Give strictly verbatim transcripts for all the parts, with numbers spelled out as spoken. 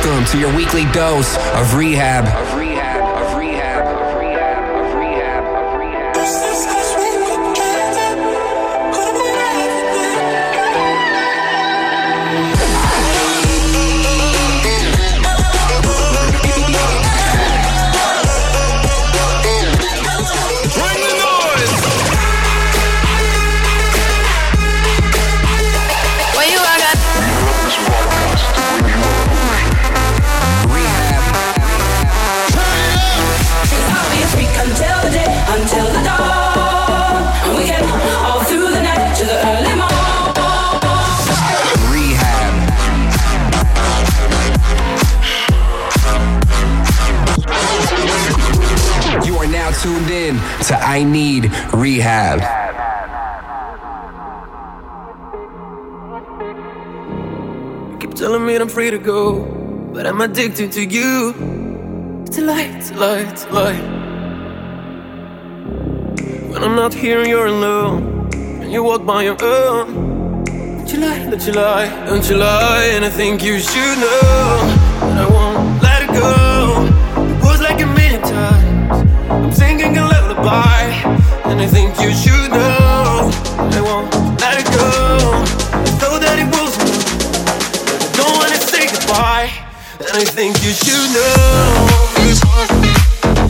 Welcome to your weekly dose of rehab. Of rehab, of rehab, of rehab, of rehab, of rehab. Bring the noise! Where you at? Until the day, until the dawn, and we can all through the night to the early morn. Rehab. You are now tuned in to I Need Rehab. You keep telling me I'm free to go, but I'm addicted to you. It's a lie, it's a lie, it's a lie. When I'm not here and you're alone, and you walk by your own. Don't you lie, don't you lie, don't you lie. And I think you should know that I won't let it go. It was like a million times I'm singing a lullaby. And I think you should know that I won't let it go. I thought that it was enough, but I don't wanna say goodbye. And I think you should know. It's hard for me.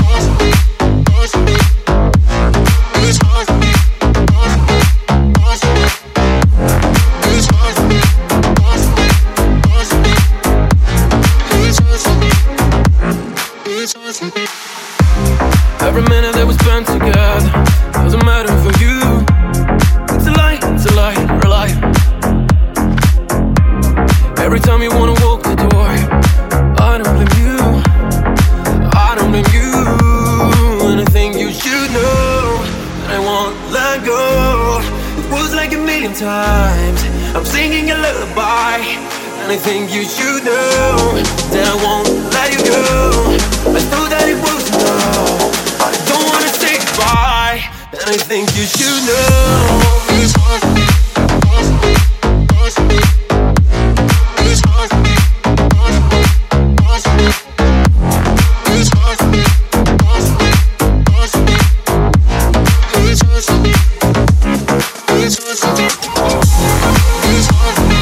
Every minute that we spent together doesn't matter for you. It's a lie, it's a lie, you're a lie. Every time you wanna walk the door, I don't blame you, I don't blame you. And I think you should know that I won't let go. It was like a million times I'm singing a lullaby. And I think you should know that I won't let you go. I thought that it was enough, I don't wanna say goodbye. And I think you should know. It's hard for me. It's hard for me. It's hard for me. It's hard for me. It's hard for me. It's hard for me. It's hard for me.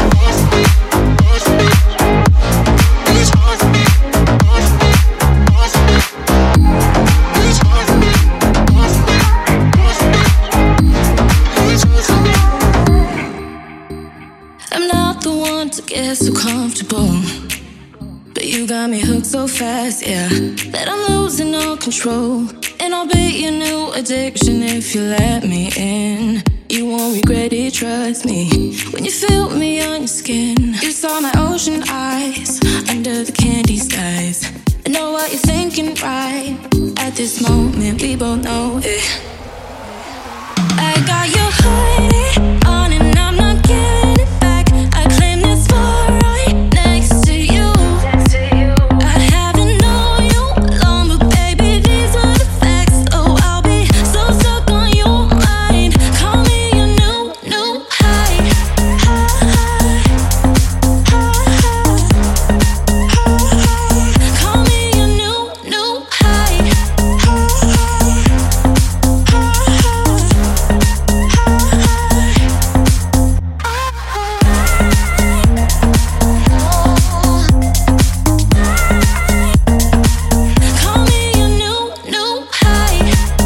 Get so comfortable, but you got me hooked so fast, yeah, that I'm losing all control. And I'll be your new addiction if you let me in. You won't regret it, trust me. When you feel me on your skin, you saw my ocean eyes under the candy skies. I know what you're thinking, right? At this moment, we both know it. I got you hiding on and I'm not giving it back. I claim this spot right next to you. I haven't known you long, but baby, these are the facts. Oh, I'll be so stuck on your mind. Call me your new, new high. High, high, high. Call me your new, new high. Call me your new, new high.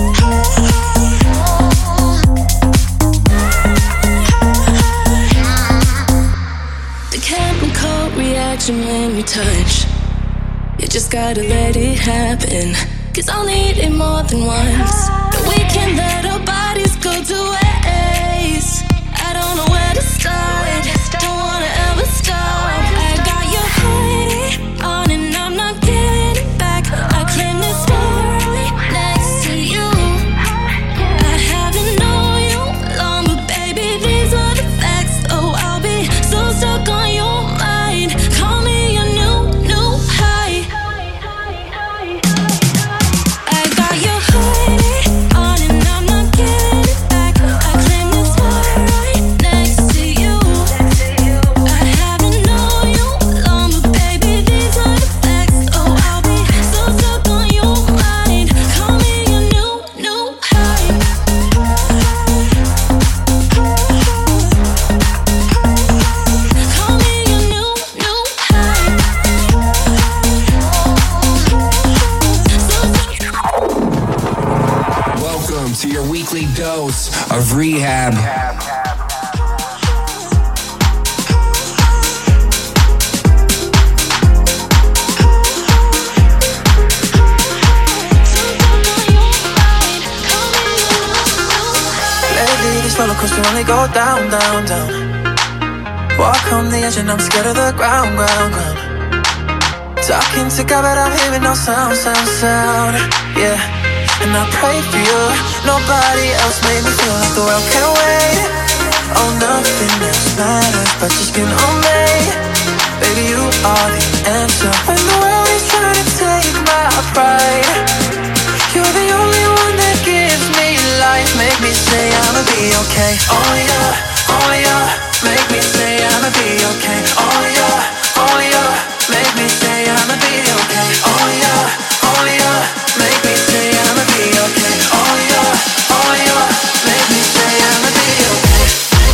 The chemical reaction when we touch, you just gotta let it happen. Cause I'll need it more than once. But we can let our bodies go to waste. I don't know where to start, don't wanna ever stop. I got you hiding on and I'm not giving it back. I claim this spot right next to you. I haven't known you long, but baby, these are the facts. Oh, I'll be so stuck on your mind. Call me your new, new high. I got you hiding on and I'm not giving it back. weekly dose of rehab. Lately this roller coaster only go down, down, down. Walk on the edge and I'm scared of the ground, ground, ground. Talking to God but I'm hearing no sound, sound, sound. Yeah, and I pray for you. Nobody else made me feel like the world can't wait. Oh, nothing else matters but your skin on me. Baby, you are the answer when the world is trying to take my pride. You're the only one that gives me life. Make me say I'ma be okay. Only you, only you. Make me say I'ma be okay. Only you, only you. Make me say I'ma be okay. Only you, only you. Make me say I'ma be okay. Only you, only you. Make me say I'ma be okay.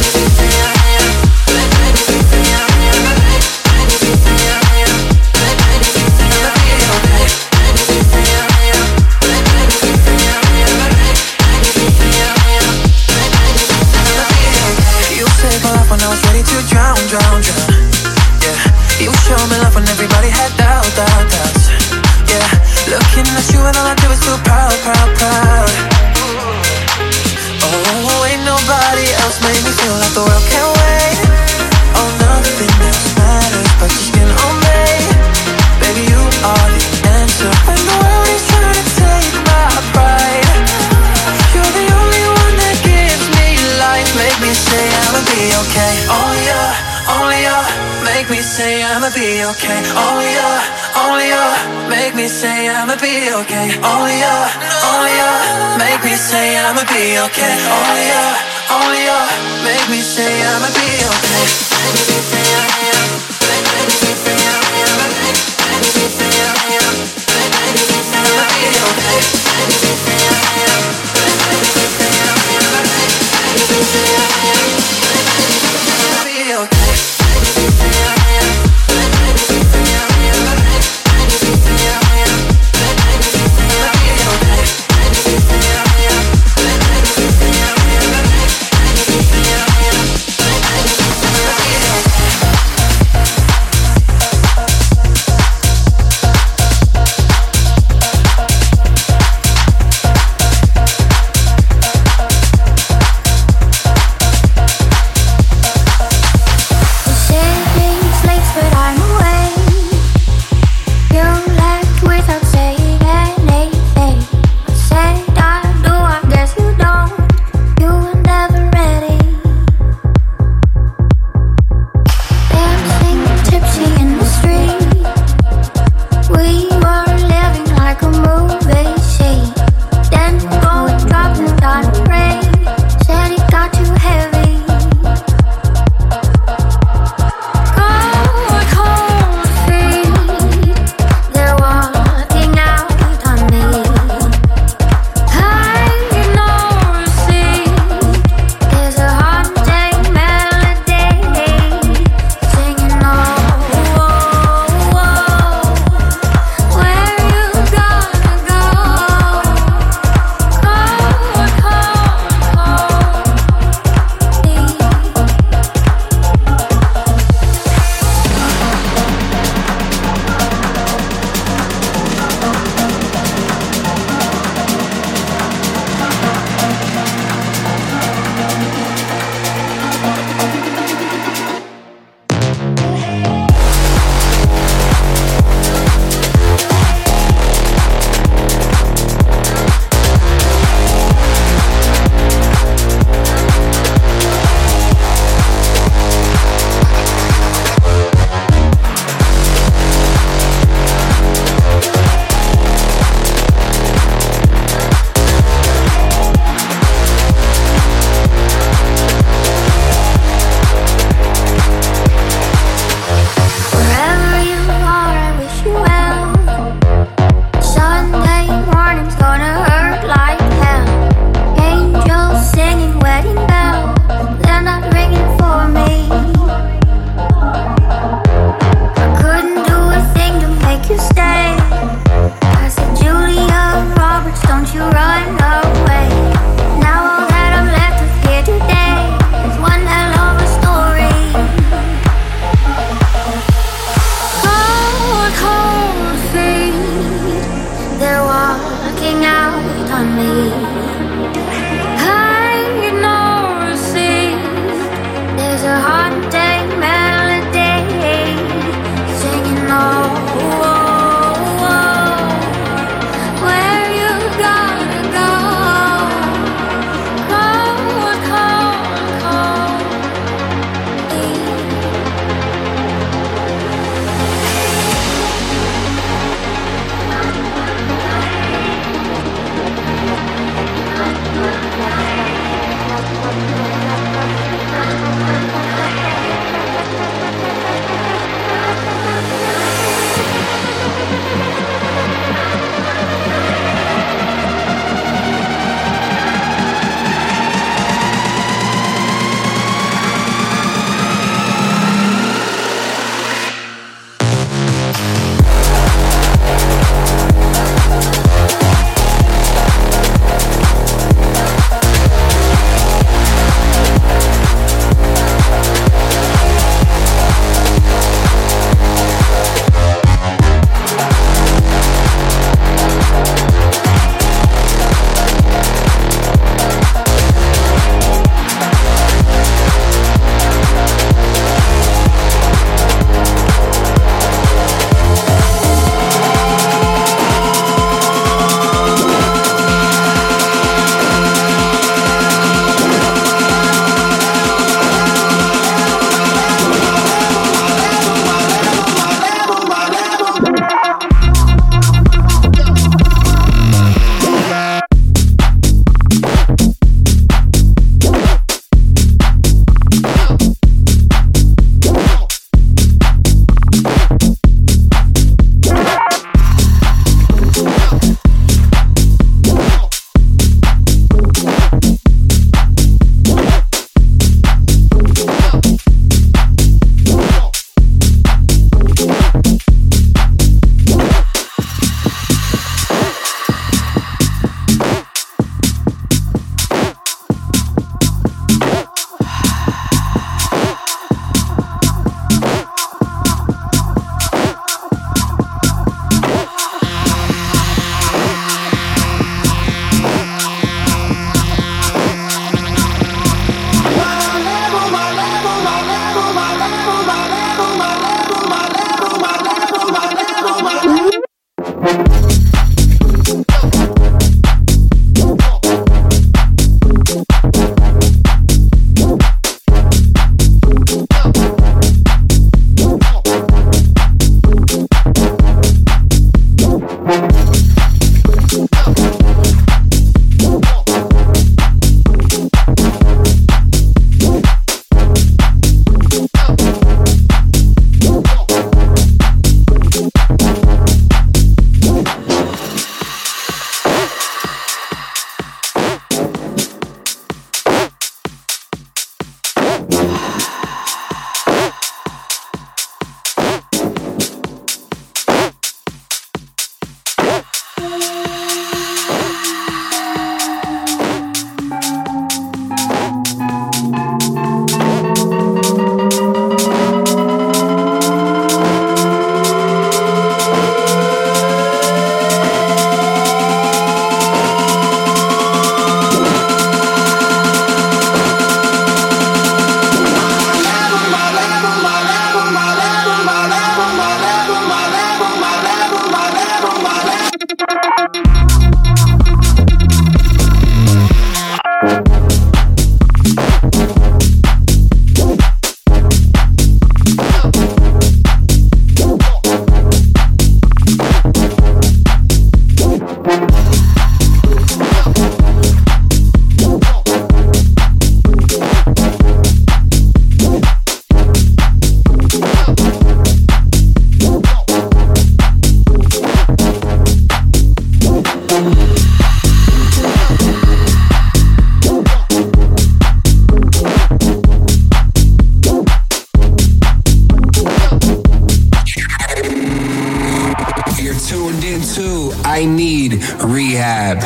You saved my life when I was ready to drown, drown, drown. Yeah, you showed me love when everybody had doubt, doubt, doubts. Yeah, looking at you and all I do is feel proud, proud, proud. Oh, ain't nobody else made me feel like the world can't wait. Oh, nothing else matters but your skin on me. Baby, you are the answer when the world is trying to take my pride. You're the only one that gives me life. Make me say I'ma be okay. Only you, only you. Make me say I'ma be okay. Only you, only you. Make me say I'ma be okay. Only you, only you. Make me say I'ma be okay. Only you, only you. Make me say I'ma be okay. tuned into I Need Rehab.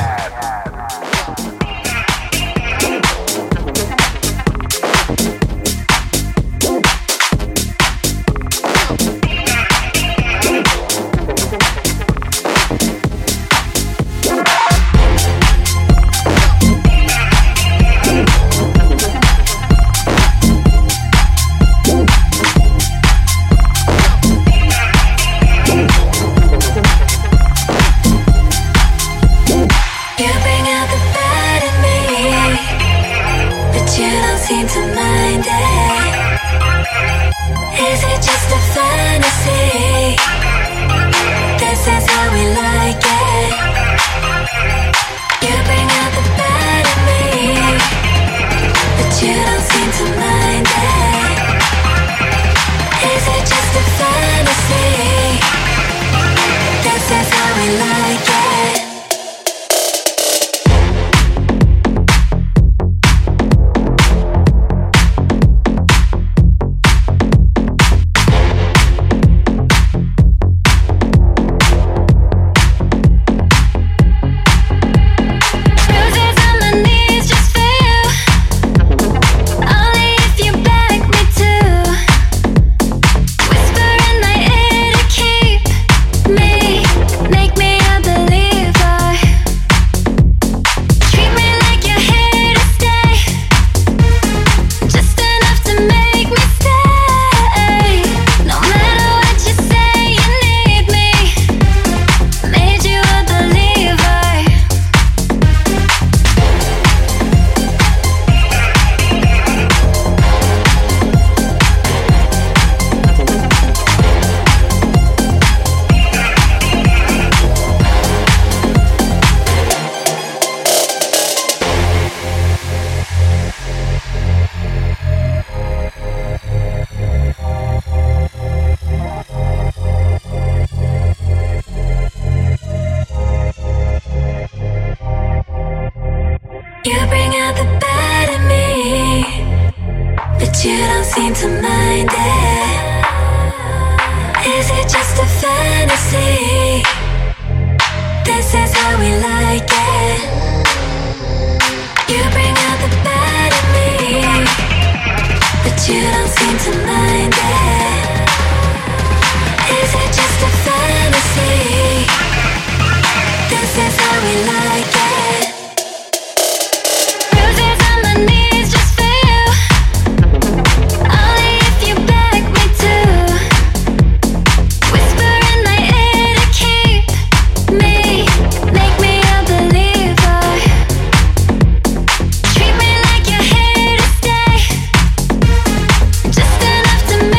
Just enough to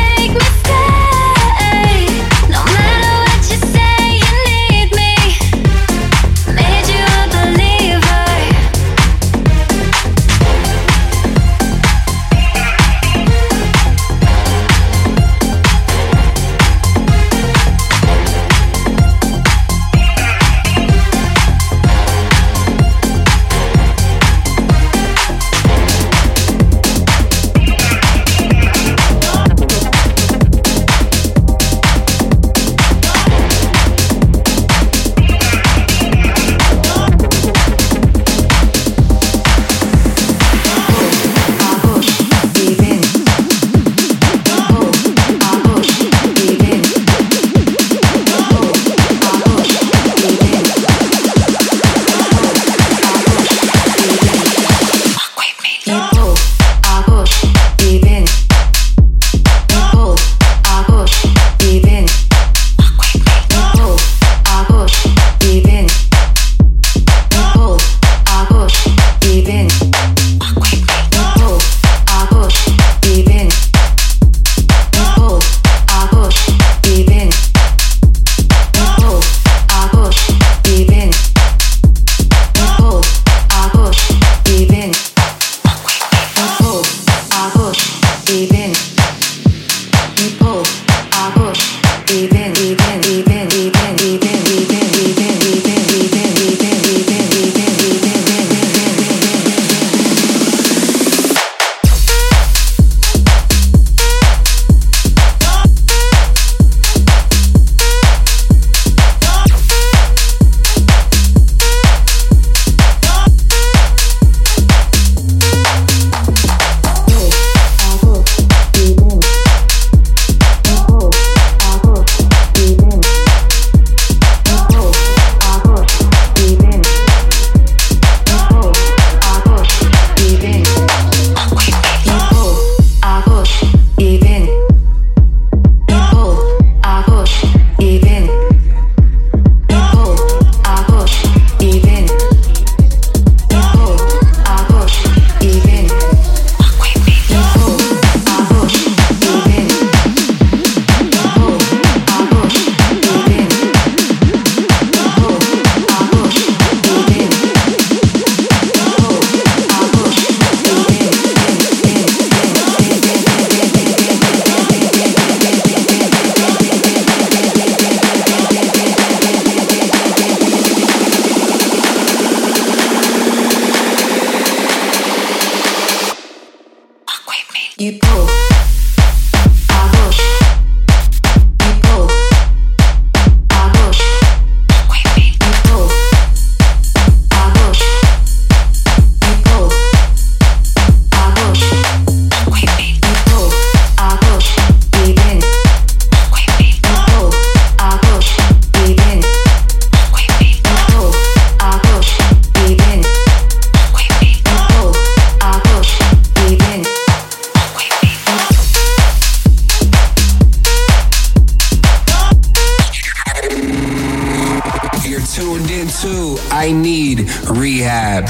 tuned into I Need Rehab.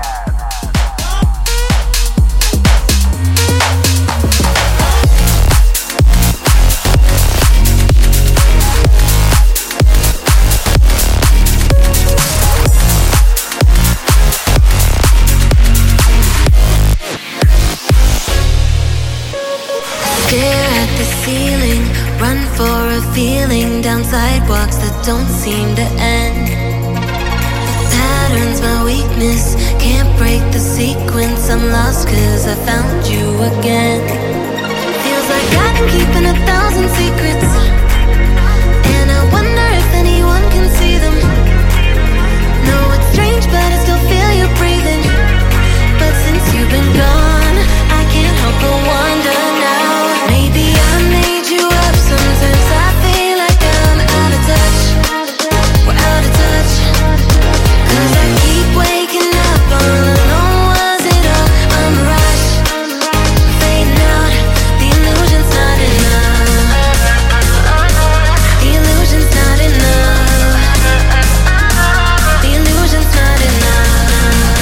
Feeling down sidewalks that don't seem to end. The pattern's my weakness, can't break the sequence. I'm lost cause I found you again. Feels like I've been keeping a thousand secrets, and I wonder if anyone can see them. No, it's strange but I still feel you breathing. But since you've been gone, I can't help but wonder now. Maybe I made you up. Sometimes I feel like I'm out of touch. We're out of touch. Cause I keep waking up all alone. Was it all a mirage? Fading out, the illusion's not enough. The illusion's not enough. The illusion's not enough.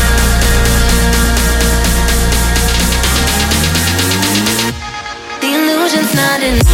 The illusion's not enough.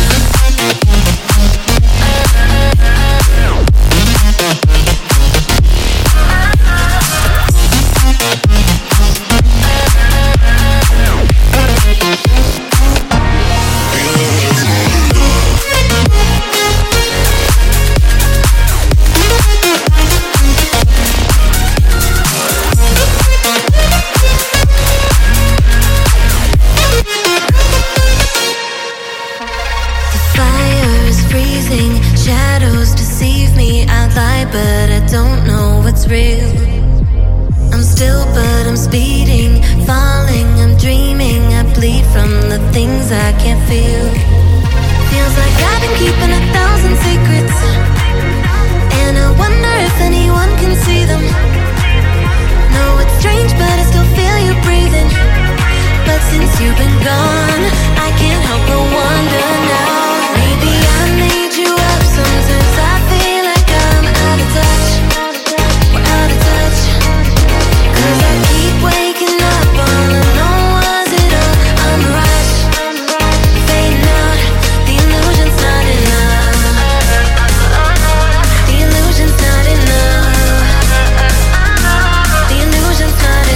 But I don't know what's real. I'm still, but I'm speeding, falling, I'm dreaming. I bleed from the things I can't feel. Feels like I've been keeping a thousand secrets, and I wonder if anyone can see them. No, it's strange, but I still feel you breathing. But since you've been gone, I can't help but wonder now. Maybe I made you up. Sometimes I feel like I'm out of touch. We're out of touch. Cause I keep waking up all alone. Was it all a mirage? Fading out, the illusion's not enough. The illusion's not enough. The illusion's not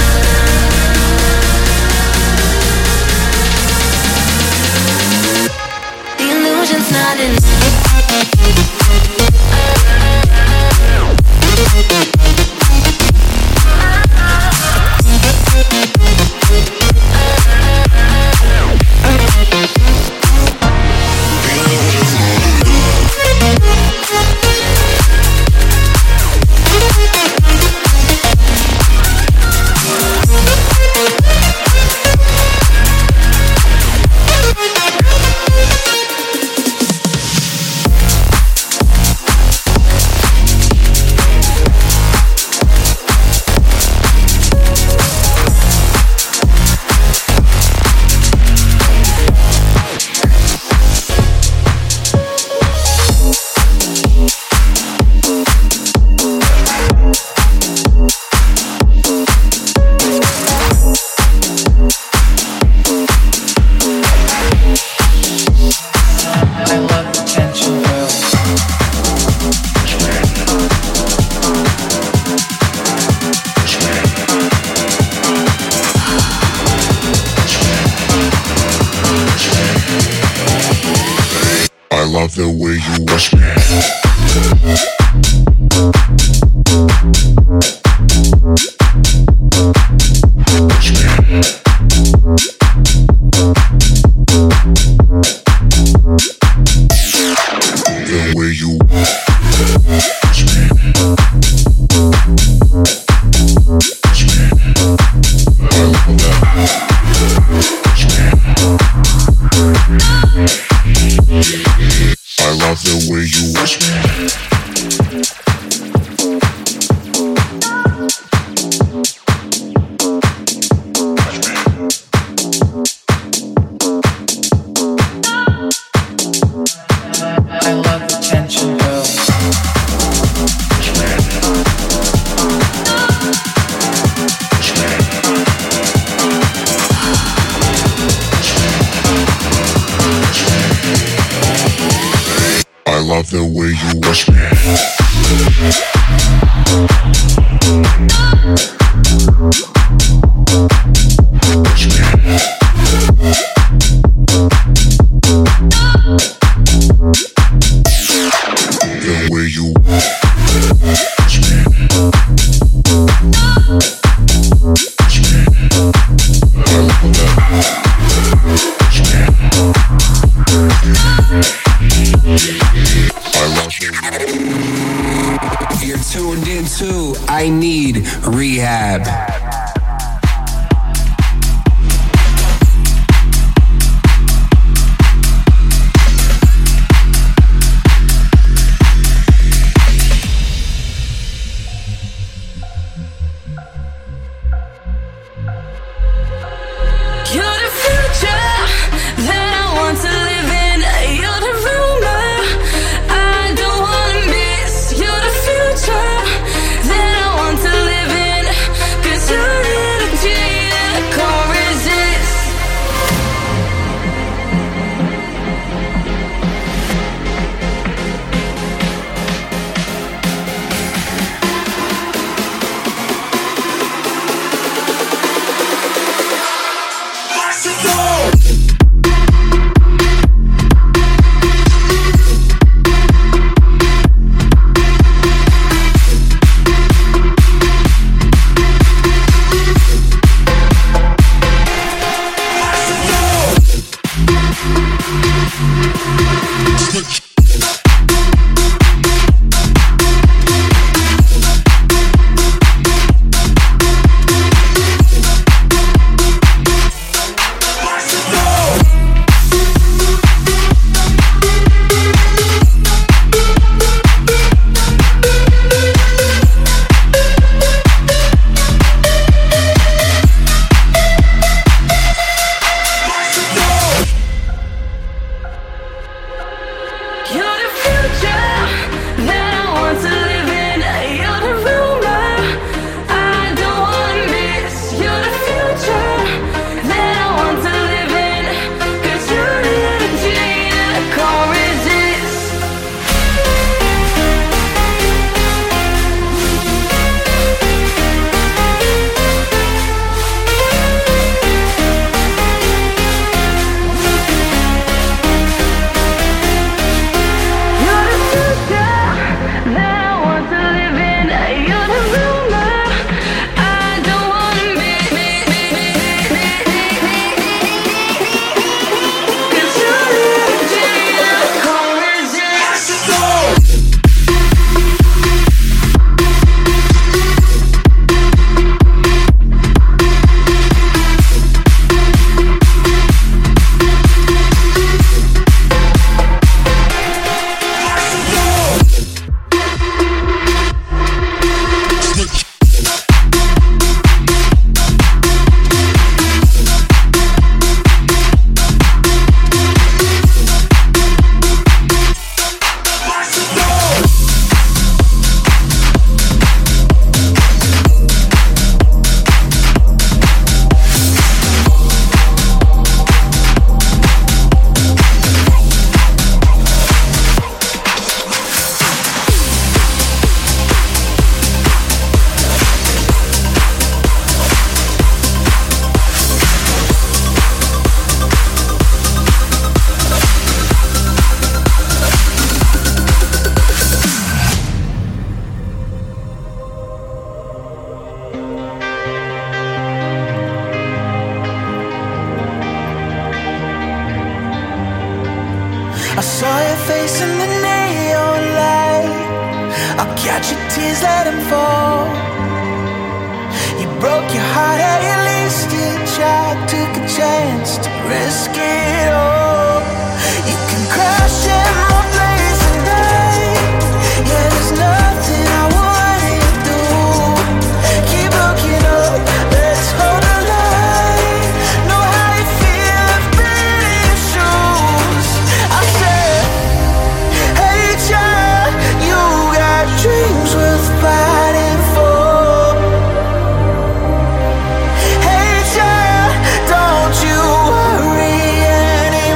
enough. The illusion's not enough. The way you wash me. The way you wash me. I love that. Wash me. I love the way you you watch me. Watch me. The way you watch me. Watch me. I love that. Watch me. I lost you. You're tuned into I Need Rehab. I saw your face in the neon light. I'll catch your tears, let them fall. You broke your heart, at least you tried. Took a chance to risk it all. You can crash in my place tonight. Yeah, there's nothing I wouldn't do. Keep looking up, let's hold the line. Know how you feel, I've been in your shoes. I said, hey child, you got dreams worth fighting for. Hey child, don't you worry anymore.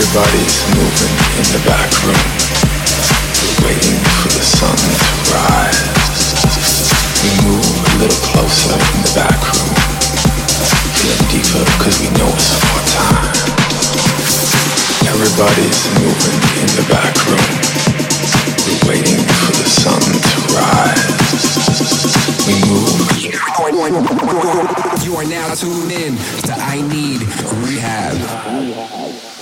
Everybody's moving in the back room. We're waiting for the sun to rise. We move a little closer in the back room. Feeling deeper cause we know it's our time. Everybody's moving in the back room. We're waiting for the sun to rise. We move. You are now tuned in to I Need Rehab.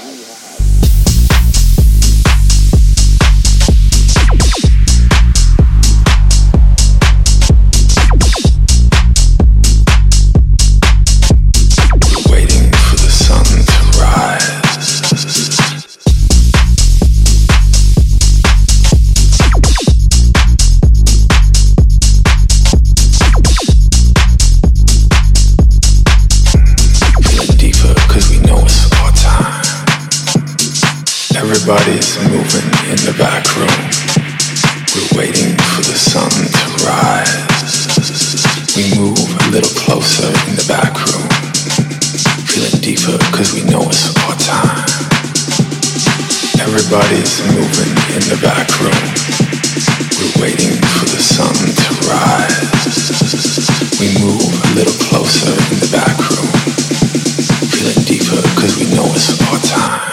Everybody's moving in the back room. We're waiting for the sun to rise. We move a little closer in the back room. Feeling deeper cause we know it's our time. Everybody's moving in the back room. We're waiting for the sun to rise. We move a little closer in the back room. Feeling deeper cause we know it's our time.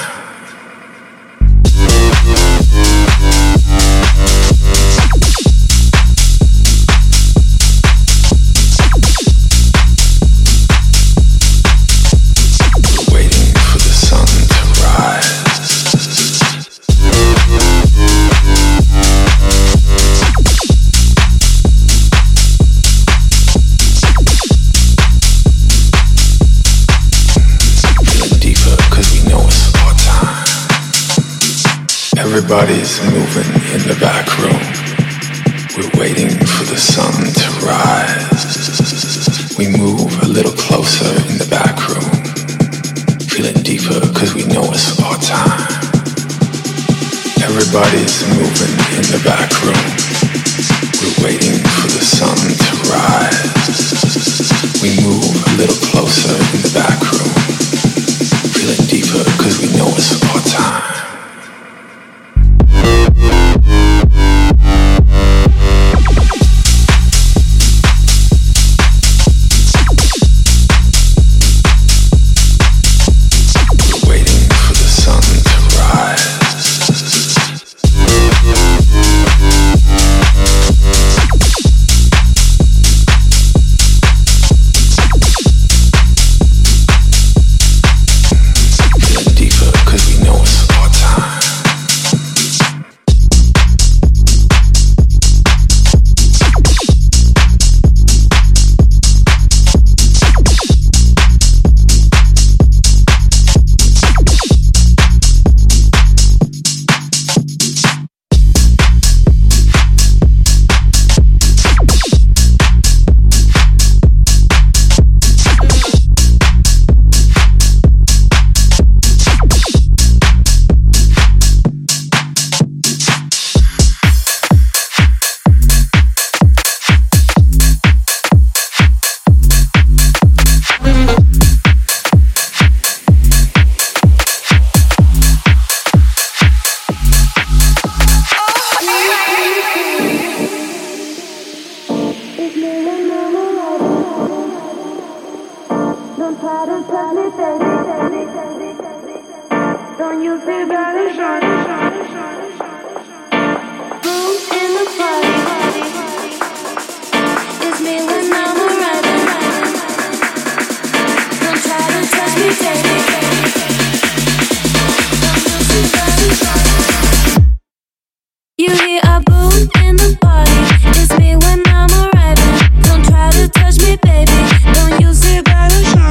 Everybody's moving in the back room. We're waiting for the sun to rise. We move a little closer in the back room. Feeling deeper cause we know it's our time. Everybody's moving in the back room. We're waiting for the sun to rise. We move a little closer in the back room. Feeling deeper cause we know it's our time.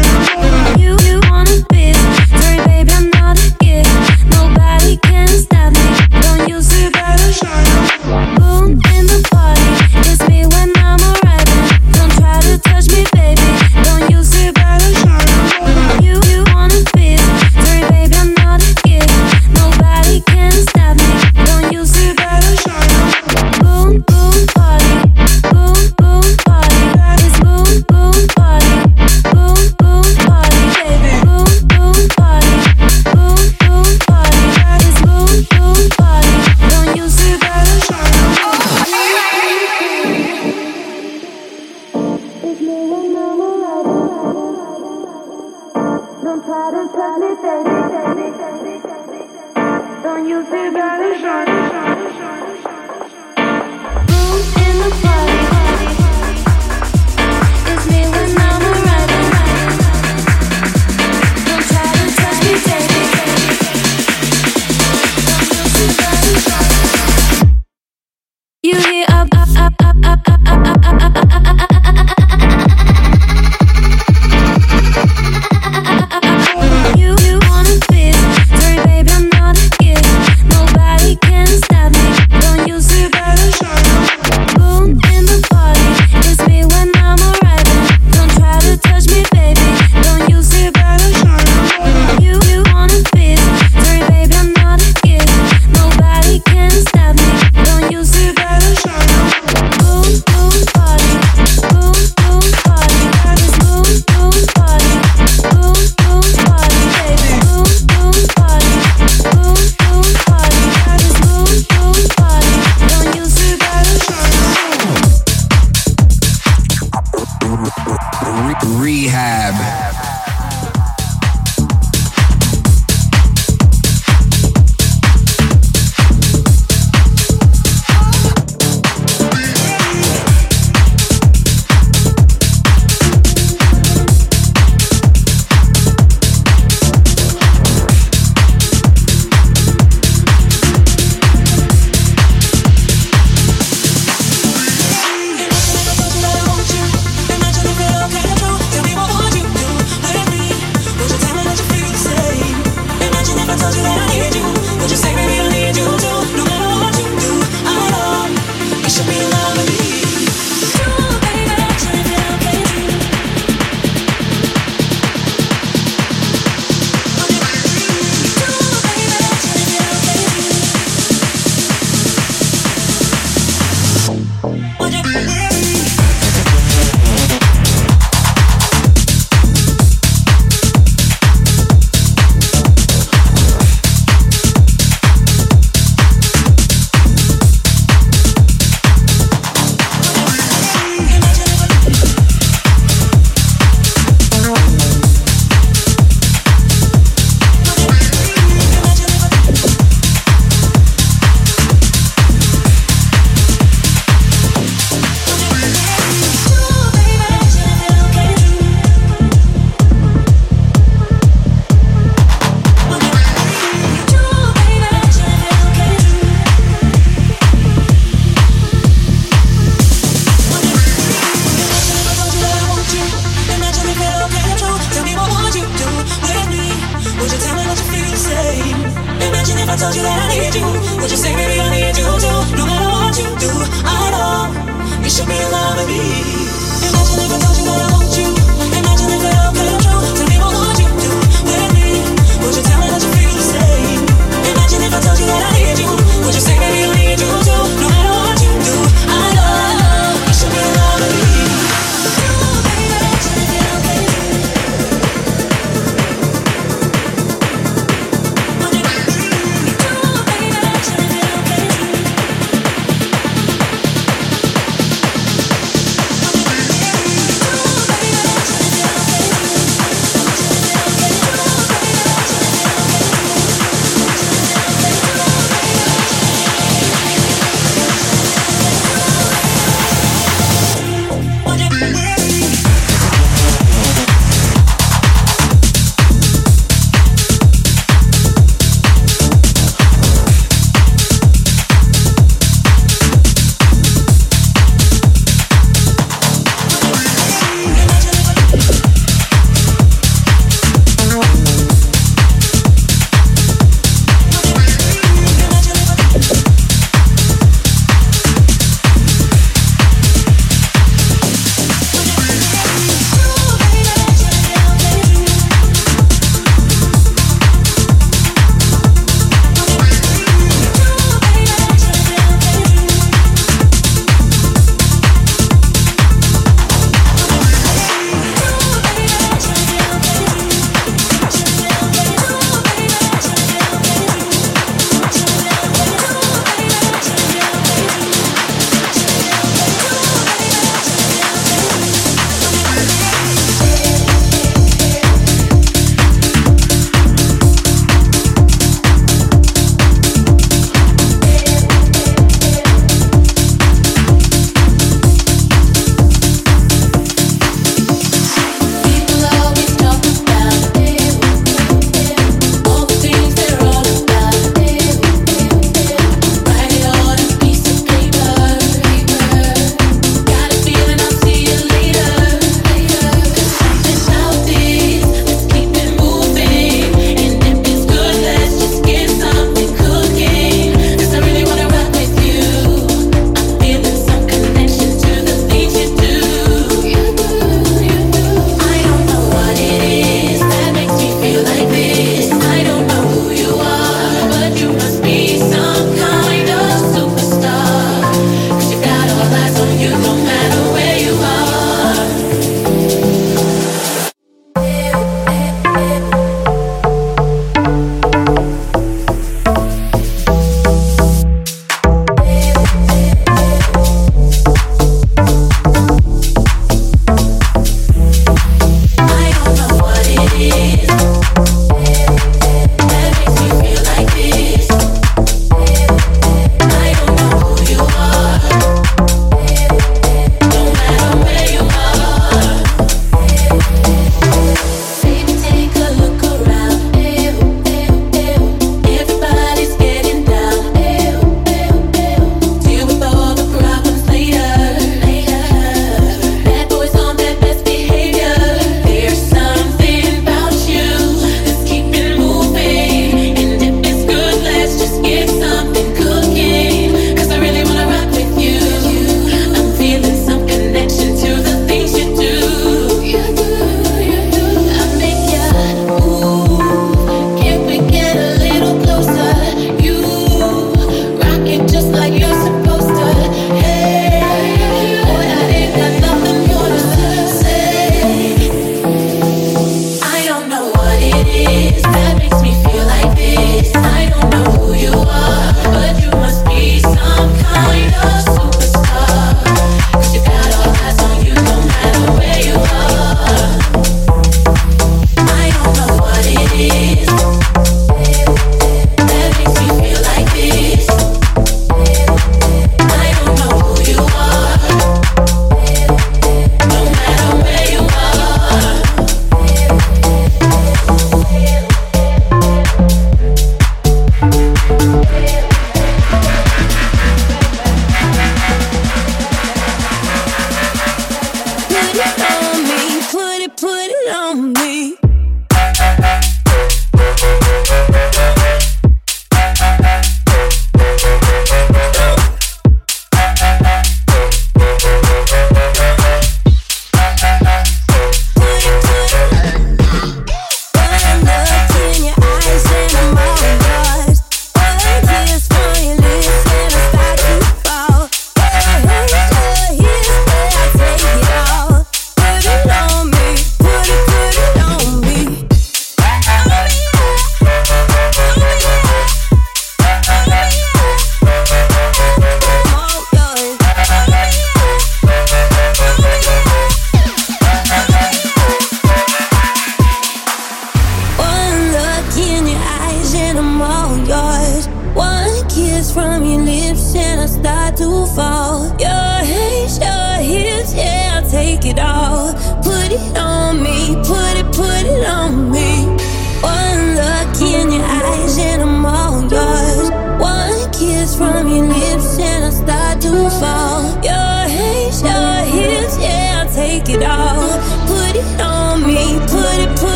Stop Don't try to touch me, baby. Don't use me, baby. Boom in the party. It's me when I'm arriving. Don't try to touch me, baby. Don't use me, baby. You hear up, up, up, up, up, up, up, up, up, up, up, up. You, you wanna feel, sorry baby, I'm not a kid. Nobody can stop me, don't use your better. Boom in the party, it's me when I'm arriving. Don't try to touch me, baby, don't use your better. You, you wanna feel, sorry baby, I'm not a kid. Nobody can stop me, don't use your better. Boom, boom, party, boom, boom, party, it's boom, boom, party, boom, boom, party, baby, boom, boom, party, boom, boom, party, it's boom, boom, party, don't use your better. Rehab. it is that makes me feel like this. I don't know who you are, but you must be some kind of superstar. 'Cause you got all eyes on you no matter where you are. I don't know what it is that makes me feel like this. I don't know who you are, no matter where you are. Put it on me, put it, put it on me.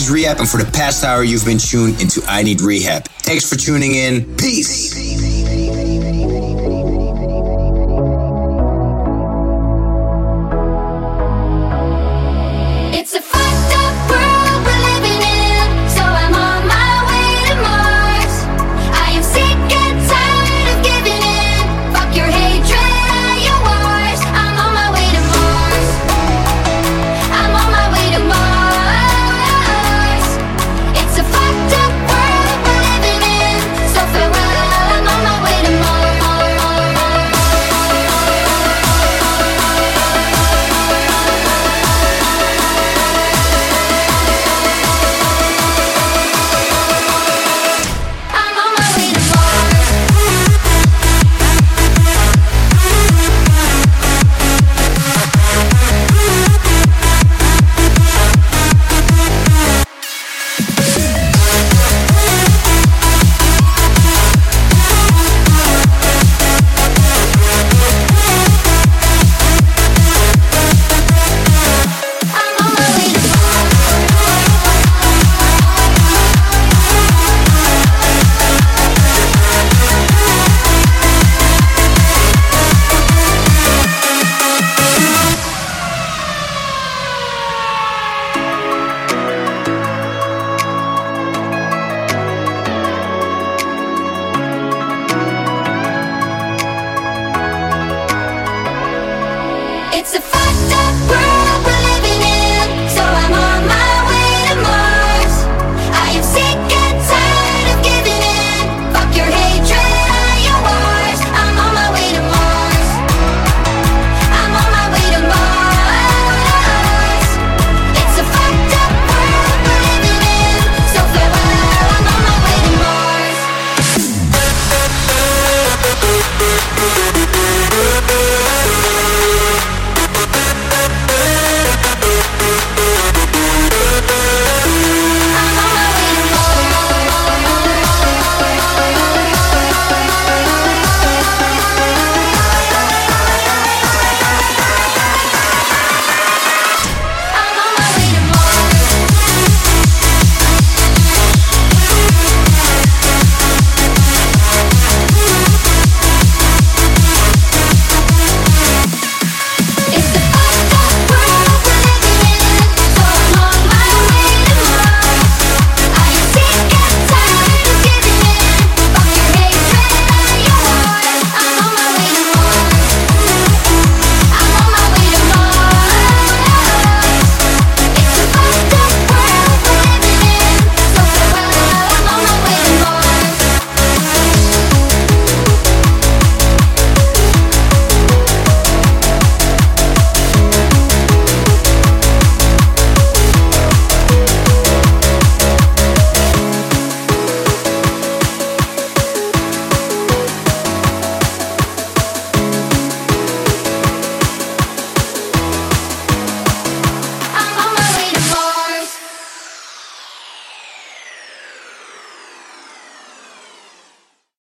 Rehab, and for the past hour you've been tuned into I Need Rehab. Thanks for tuning in. Peace! It's a fucked up world we're living in, so I'm on my way to Mars. I am sick and tired of giving in. Fuck your hatred and your wars. I'm on my way to Mars. I'm on my way to Mars. It's a fucked up world we're living in, so farewell. I'm on my way to Mars. It's a fucked up world.